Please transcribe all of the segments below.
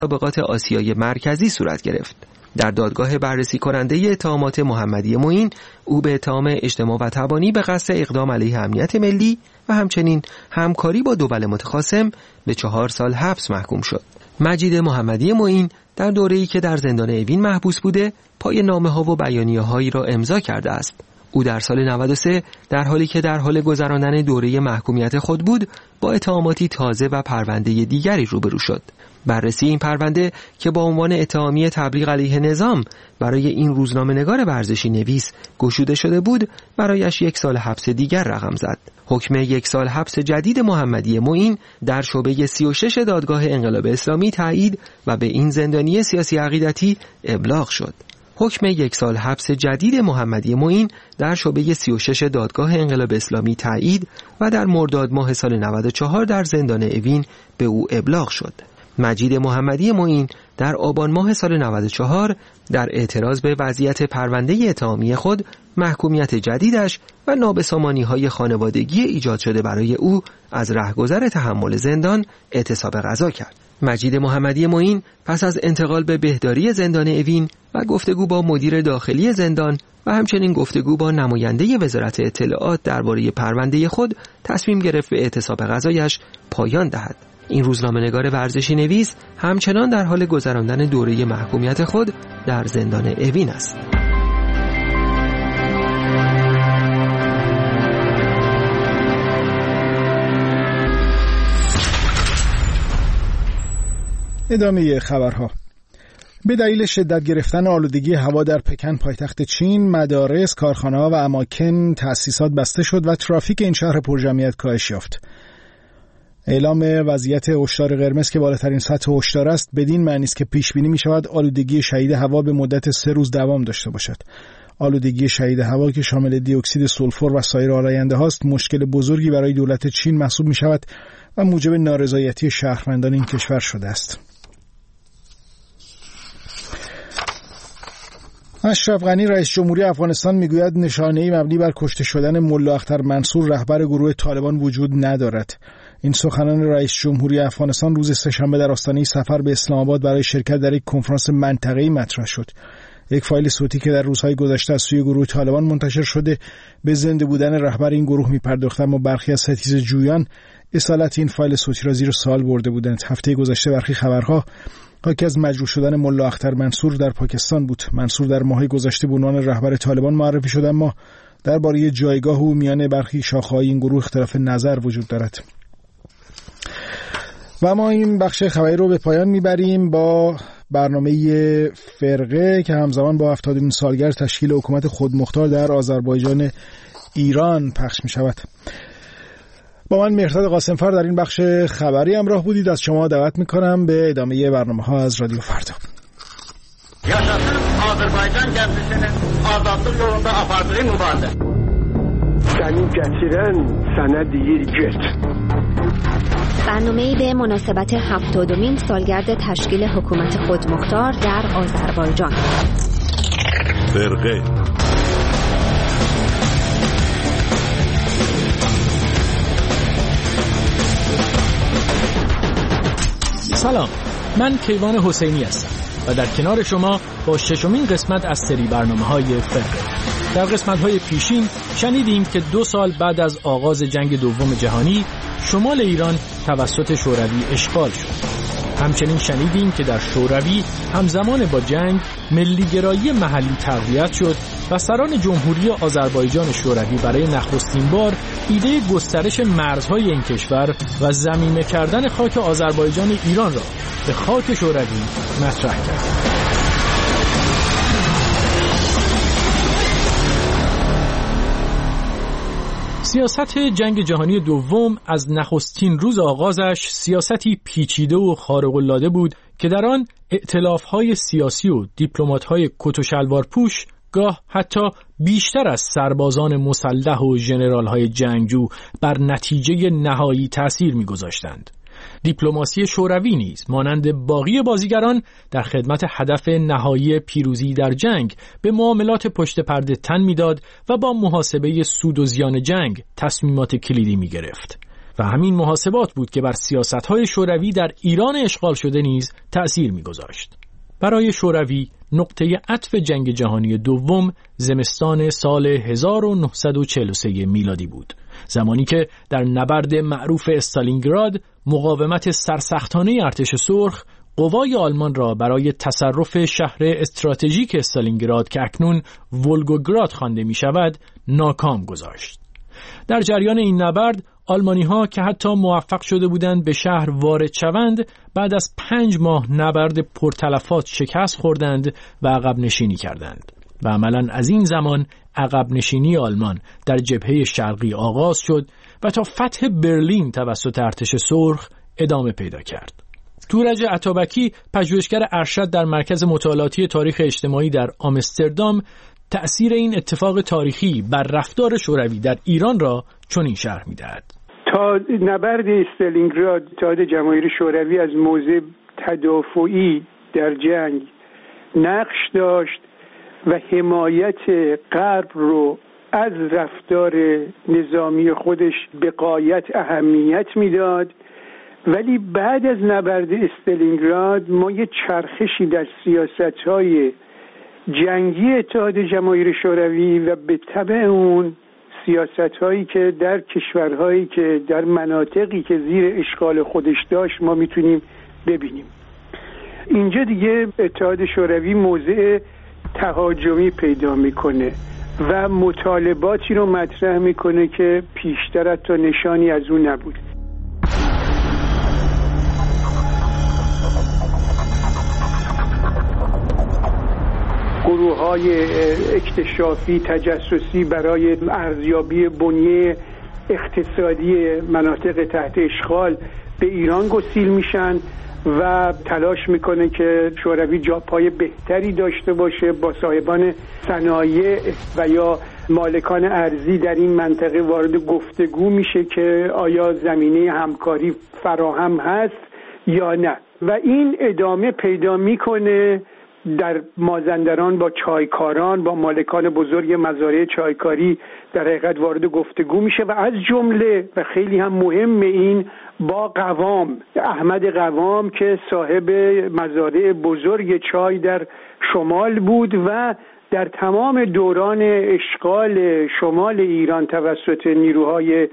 مسابقات آسیای مرکزی صورت گرفت. در دادگاه بررسی کننده اتهامات محمدی معین، او به اتهام اجتماع و تبانی به قصد اقدام علیه امنیت ملی و همچنین همکاری با دول متخاصم به 4 سال حبس محکوم شد. مجید محمدی معین در دوره‌ای که در زندان اوین محبوس بوده، پای نامه‌ها و بیانیه‌هایی را امضا کرده است. او در سال 93 در حالی که در حال گذراندن دوره محکومیت خود بود، با اتهاماتی تازه و پرونده دیگری روبرو شد. بررسی این پرونده که با عنوان اتهامی تبلیغ علیه نظام برای این روزنامه‌نگار ورزشی نویس گشوده شده بود، برایش 1 سال حبس دیگر رقم زد. حکم 1 سال حبس جدید محمدی معین در شعبه 36 دادگاه انقلاب اسلامی تایید و به این زندانی سیاسی عقیدتی ابلاغ شد. حکم 1 سال حبس جدید محمدی معین در شعبه 36 دادگاه انقلاب اسلامی تایید و در مرداد ماه سال 94 در زندان اوین به او ابلاغ شد. مجید محمدی معین در آبان ماه سال 94 در اعتراض به وضعیت پرونده اتهامی خود، محکومیت جدیدش و نابسامانی‌های خانوادگی ایجاد شده برای او از رهگذر تحمل زندان اعتصاب قضا کرد. مجید محمدی معین پس از انتقال به بهداری زندان اوین و گفتگو با مدیر داخلی زندان و همچنین گفتگو با نماینده وزارت اطلاعات درباره پرونده خود تصمیم گرفت به اعتصاب قضایش پایان دهد. این روزنامه‌نگار ورزشی نویس همچنان در حال گذراندن دوره محکومیت خود در زندان اوین است. ادامه خبرها. به دلیل شدت گرفتن آلودگی هوا در پکن پایتخت چین، مدارس، کارخانه‌ها و اماکن تأسیسات بسته شد و ترافیک این شهر پرجمعیت کاهش یافت. اعلام وضعیت هشدار قرمز که بالاترین سطح هشدار است بدین معنی است که پیش بینی می شود آلودگی شدید هوا به مدت 3 روز دوام داشته باشد. آلودگی شدید هوا که شامل دی اکسید سولفور و سایر آلاینده هاست مشکل بزرگی برای دولت چین محسوب می شود و موجب نارضایتی شهروندان این کشور شده است. اشرف غنی رئیس جمهوری افغانستان میگوید نشانه‌ای مبنی بر کشته شدن ملا اختر منصور رهبر گروه طالبان وجود ندارد. این سخنان رئیس جمهوری افغانستان روز سه‌شنبه در آستانه سفر به اسلام آباد برای شرکت در یک کنفرانس منطقه‌ای مطرح شد. یک فایل صوتی که در روزهای گذشته از سوی گروه طالبان منتشر شده به زنده بودن رهبر این گروه می‌پرداخت، اما برخی از ستیزه جویان اصالت این فایل صوتی را زیر سوال برده بودند. هفته گذشته برخی خبرها حاکی از مجروح شدن ملا اختر منصور در پاکستان بود. منصور در ماه گذشته به عنوان رهبر طالبان معرفی شد، اما درباره جایگاه او میان برخی شاخه‌های این گروه اختلاف نظر وجود دارد. و ما این بخش خبری رو به پایان میبریم با برنامه فرقه که همزمان با 70مین سالگرد تشکیل حکومت خودمختار در آذربایجان ایران پخش می شود. با من مهرداد قاسمفر در این بخش خبری همراه بودید. از شما دعوت میکنم به ادامه برنامه ها از رادیو فردا. Yaşasın Azərbaycan gəmisinin azadlıq yolunda apardığı mübarizə. Səni gətirən sənə deyir get. برنامه‌ای به مناسبت 70مین سالگرد تشکیل حکومت خودمختار در آذربایجان. فرقه سلام، من کیوان حسینی هستم و در کنار شما با 6مین قسمت از سری برنامه‌های فرقه. در قسمت‌های پیشین شنیدیم که 2 سال بعد از آغاز جنگ دوم جهانی شمال ایران توسط شوروی اشغال شد. همچنین شنیدیم که در شوروی همزمان با جنگ ملی‌گرایی محلی تقویت شد و سران جمهوری آذربایجان شوروی برای نخستین بار ایده گسترش مرزهای این کشور و ضمیمه کردن خاک آذربایجان ایران را به خاک شوروی مطرح کرد. سیاست جنگ جهانی دوم از نخستین روز آغازش سیاستی پیچیده و خارق‌العاده بود که در آن ائتلاف‌های سیاسی و دیپلمات‌های کت و شلوار پوش گاه حتی بیشتر از سربازان مسلح و ژنرال‌های جنگجو بر نتیجه نهایی تأثیر می‌گذاشتند. دیپلماسی شوروی نیز مانند باقی بازیگران در خدمت هدف نهایی پیروزی در جنگ به معاملات پشت پرده تن میداد و با محاسبه سود و زیان جنگ تصمیمات کلیدی می گرفت. و همین محاسبات بود که بر سیاست‌های شوروی در ایران اشغال شده نیز تأثیر می‌گذاشت. برای شوروی نقطه عطف جنگ جهانی دوم زمستان سال 1943 میلادی بود، زمانی که در نبرد معروف استالینگراد مقاومت سرسختانه ارتش سرخ قوای آلمان را برای تصرف شهر استراتژیک استالینگراد که اکنون ولگوگراد خوانده می شود ناکام گذاشت. در جریان این نبرد آلمانی‌ها که حتی موفق شده بودند به شهر وارد شوند، بعد از 5 ماه نبرد پرتلفات شکست خوردند و عقب نشینی کردند و عملاً از این زمان عقب نشینی آلمان در جبهه شرقی آغاز شد و تا فتح برلین توسط ارتش سرخ ادامه پیدا کرد. تورج عطابکی، پژوهشگر ارشد در مرکز مطالعاتی تاریخ اجتماعی در آمستردام، تأثیر این اتفاق تاریخی بر رفتار شوروی در ایران را چنین شرح می‌دهد. تا نبرد استالینگراد اتحاد جماهیر شوروی از موضع تدافعی در جنگ نقش داشت و حمایت غرب رو از رفتار نظامی خودش به غایت اهمیت میداد، ولی بعد از نبرد استالینگراد ما یه چرخشی در سیاست‌های جنگی اتحاد جماهیر شوروی و به تبع اون سیاست‌هایی که در کشورهایی که در مناطقی که زیر اشغال خودش داشت ما میتونیم ببینیم. اینجا دیگه اتحاد شوروی موضع تهاجمی پیدا میکنه و مطالباتی رو مطرح میکنه که پیشتر تا نشانی از اون نبود. گروه‌های اکتشافی تجسسی برای ارزیابی بنیه اقتصادی مناطق تحت اشغال به ایران گسیل میشن و تلاش میکنه که شوروی جاپای بهتری داشته باشه، با صاحبان صنایع و یا مالکان ارضی در این منطقه وارد گفتگو میشه که آیا زمینه همکاری فراهم هست یا نه، و این ادامه پیدا میکنه. در مازندران با چایکاران، با مالکان بزرگ مزارع چایکاری در حقیقت وارد گفتگو میشه و از جمله و خیلی هم مهم این با قوام، احمد قوام که صاحب مزارع بزرگ چای در شمال بود و در تمام دوران اشغال شمال ایران توسط نیروهای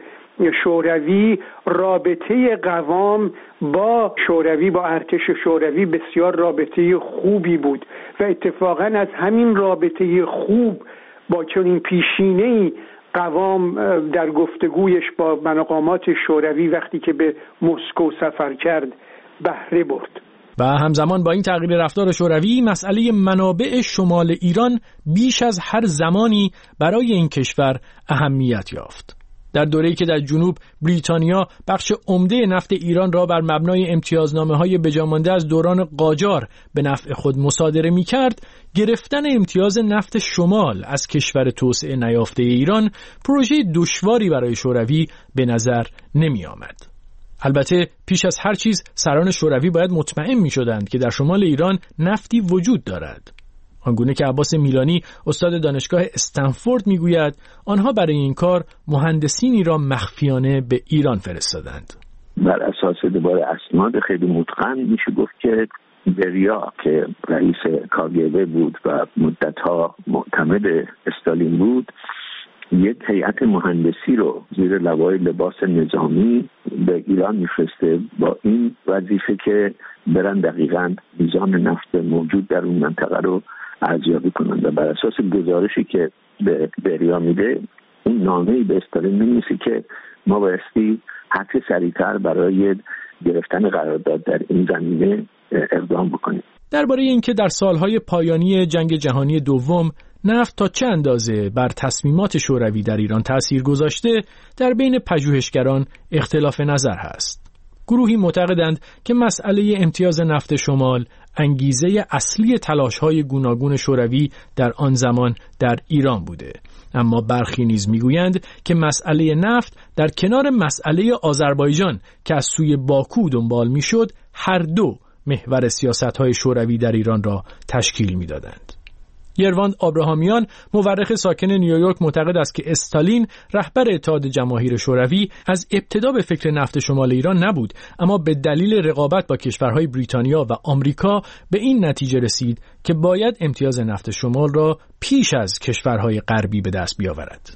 شوروی رابطه قوام با شوروی، با ارتش شوروی بسیار رابطه خوبی بود و اتفاقا از همین رابطه خوب با چنین پیشینه‌ای قوام در گفتگویش با مقامات شوروی وقتی که به مسکو سفر کرد بهره برد. و همزمان با این تغییر رفتار شوروی، مسئله منابع شمال ایران بیش از هر زمانی برای این کشور اهمیت یافت. در دوره‌ای که در جنوب بریتانیا بخش عمده نفت ایران را بر مبنای امتیازنامه‌های بجامانده از دوران قاجار به نفع خود مصادره می‌کرد، گرفتن امتیاز نفت شمال از کشور توسعه نیافته ایران پروژه دشواری برای شوروی به نظر نمی‌آمد. البته پیش از هر چیز سران شوروی باید مطمئن می‌شدند که در شمال ایران نفتی وجود دارد. آنگونه که عباس میلانی استاد دانشگاه استنفورد میگوید آنها برای این کار مهندسینی را مخفیانه به ایران فرستادند. بر اساس دوباره اسناد خیلی متقن میشه گفت که بریا که رئیس کاگبه بود و مدتها معتمد استالین بود، یک هیئت مهندسی رو زیر لوای لباس نظامی به ایران میفرسته با این وظیفه که برن دقیقاً میزان نفت موجود در اون منطقه رو ارزیابی کنند و بر اساس گزارشی که به بریا میده اون نامه‌ای به استالین می‌نویسه که ما بایستی حتی سریعتر برای گرفتن قرارداد در این زمینه اقدام بکنیم. درباره اینکه در سالهای پایانی جنگ جهانی دوم نفت تا چه اندازه بر تصمیمات شوروی در ایران تأثیر گذاشته، در بین پژوهشگران اختلاف نظر هست. گروهی معتقدند که مسئله امتیاز نفت شمال انگیزه اصلی تلاش‌های گوناگون شوروی در آن زمان در ایران بوده، اما برخی نیز میگویند که مسئله نفت در کنار مسئله آذربایجان که از سوی باکو دنبال میشد، هر دو محور سیاست‌های شوروی در ایران را تشکیل میدادند. یرواند آبراهامیان، مورخ ساکن نیویورک، معتقد است که استالین، رهبر اتحاد جماهیر شوروی، از ابتدا به فکر نفت شمال ایران نبود، اما به دلیل رقابت با کشورهای بریتانیا و آمریکا به این نتیجه رسید که باید امتیاز نفت شمال را پیش از کشورهای غربی به دست بیاورد.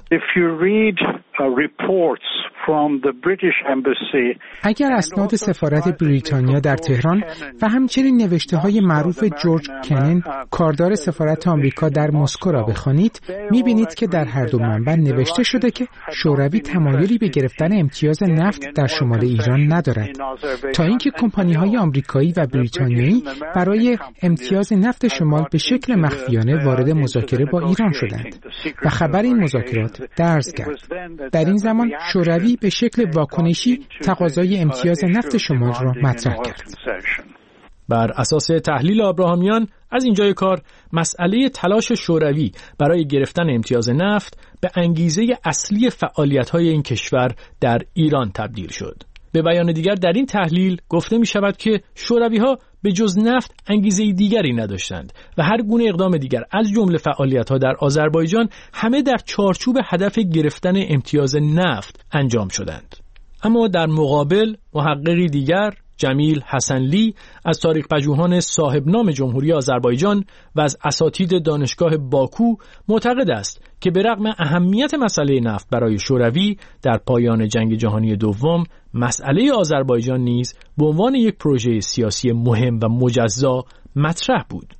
اگر اسناد سفارت بریتانیا در تهران و همچنین نوشته‌های معروف جورج کنن، کاردار سفارت آمریکا در مسکو را بخوانید، می‌بینید که در هر دو منبع نوشته شده که شوروی تمایلی به گرفتن امتیاز نفت در شمال ایران ندارد، تا اینکه کمپانی‌های آمریکایی و بریتانیایی برای امتیاز نفت شمال به شکل مخفیانه وارد مذاکره با ایران شدند و خبر این مذاکرات درز کرد. در این زمان شوروی به شکل واکنشی تقاضای امتیاز نفت شمال را مطرح کرد. بر اساس تحلیل آبراهامیان، از اینجای کار مسئله تلاش شوروی برای گرفتن امتیاز نفت به انگیزه اصلی فعالیت‌های این کشور در ایران تبدیل شد. به بیان دیگر در این تحلیل گفته می شود که شوروی‌ها به جز نفت انگیزه دیگری نداشتند و هر گونه اقدام دیگر از جمله فعالیت‌ها در آذربایجان همه در چارچوب هدف گرفتن امتیاز نفت انجام شدند. اما در مقابل محققی دیگر، جمیل حسنلی، از تاریخ پژوهان صاحب نام جمهوری آذربایجان و از اساتید دانشگاه باکو، معتقد است که به رغم اهمیت مسئله نفت برای شوروی در پایان جنگ جهانی دوم، مسئله آذربایجان نیز به عنوان یک پروژه سیاسی مهم و مجزا مطرح بود.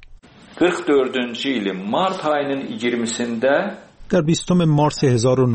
44 yıl Mart ayının 20'sinde در 20 مارس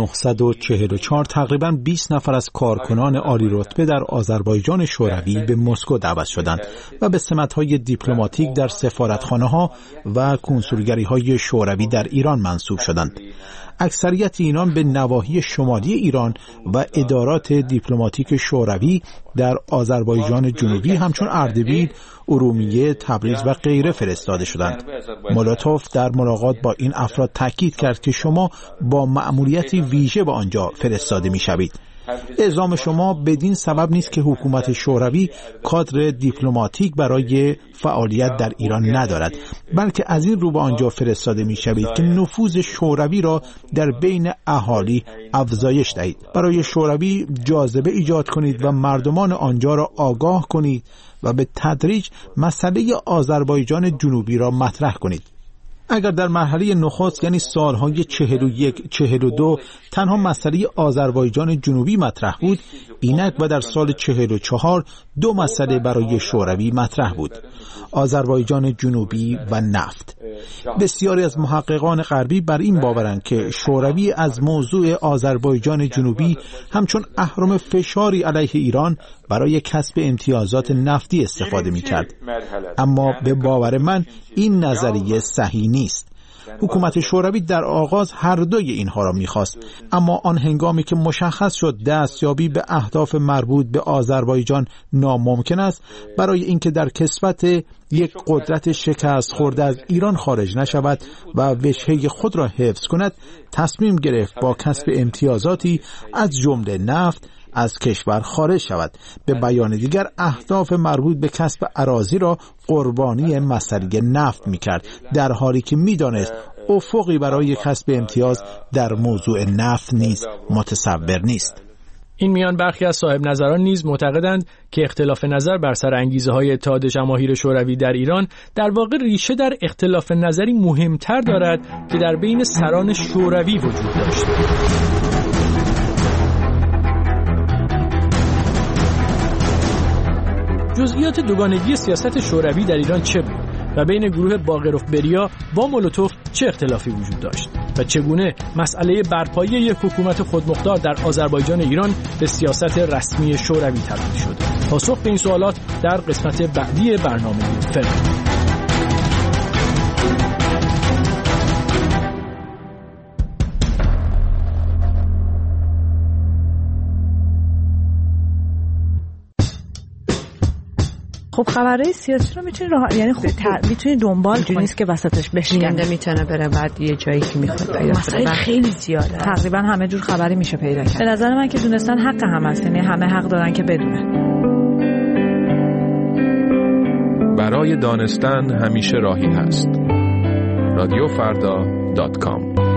1944 تقریباً 20 نفر از کارکنان عالی رتبه در آذربایجان شوروی به مسکو دعوت شدند و به سمت‌های دیپلماتیک در سفارتخانه‌ها و کنسولگری‌های شوروی در ایران منصوب شدند. اکثریت اینان به نواحی شمالی ایران و ادارات دیپلماتیک شوروی در آذربایجان جنوبی همچون اردبیل، ارومیه، تبریز و غیره فرستاده شدند. مولوتوف در ملاقات با این افراد تاکید کرد که شما با مأموریتی ویژه به آنجا فرستاده می‌شوید. اعزام شما بدین سبب نیست که حکومت شوروی کادر دیپلماتیک برای فعالیت در ایران ندارد، بلکه از این رو به آنجا فرستاده می‌شوید که نفوذ شوروی را در بین اهالی افزایش دهید. برای شوروی جاذبه ایجاد کنید و مردمان آنجا را آگاه کنید و به تدریج مسئله آذربایجان جنوبی را مطرح کنید. اگر در مرحله نخست یعنی سالهای 41-42 تنها مسئله آذربایجان جنوبی مطرح بود، اینک و در سال 44 دو مسئله برای شوروی مطرح بود: آذربایجان جنوبی و نفت. بسیاری از محققان غربی بر این باورند که شوروی از موضوع آذربایجان جنوبی همچون اهرم فشاری علیه ایران برای کسب امتیازات نفتی استفاده می‌کرد. اما به باور من این نظریه صحیح نیست. حکومت شوروی در آغاز هر دوی اینها را می‌خواست، اما آن هنگامی که مشخص شد دستیابی به اهداف مربوط به آذربایجان ناممکن است، برای اینکه در کسوت یک قدرت شکست خورده از ایران خارج نشود و وجهه خود را حفظ کند، تصمیم گرفت با کسب امتیازاتی از جمله نفت از کشور خارج شود. به بیان دیگر اهداف مربوط به کسب اراضی را قربانی مسئله نفت می‌کرد، در حالی که می‌دانست افقی برای کسب امتیاز در موضوع نفت نیز متصور نیست. این میان برخی از صاحب نظران نیز معتقدند که اختلاف نظر بر سر انگیزه‌های اتحاد جماهیر شوروی در ایران در واقع ریشه در اختلاف نظری مهمتر دارد که در بین سران شوروی وجود داشت. جزئیات دوگانگی سیاست شوروی در ایران چه بود و بین گروه باقروف بریا با مولوتوف چه اختلافی وجود داشت و چگونه مسئله برپایی یک حکومت خودمختار در آذربایجان ایران به سیاست رسمی شوروی تبدیل شد؟ پاسخ به این سوالات در قسمت بعدی برنامه فکر. خب خبرهای سیاسی رو میتونی یعنی میتونی دنبال کنی، نیست که وسطش بشکنده میتونه بره بعد یه جایی که میخواد پیدا مسائل خیلی زیاده، تقریبا همه جور خبری میشه پیدا کرد. به نظر من که دونستن حق همه است، یعنی همه حق دارن که بدونن. برای دانستن همیشه راهی هست. رادیوفردا.com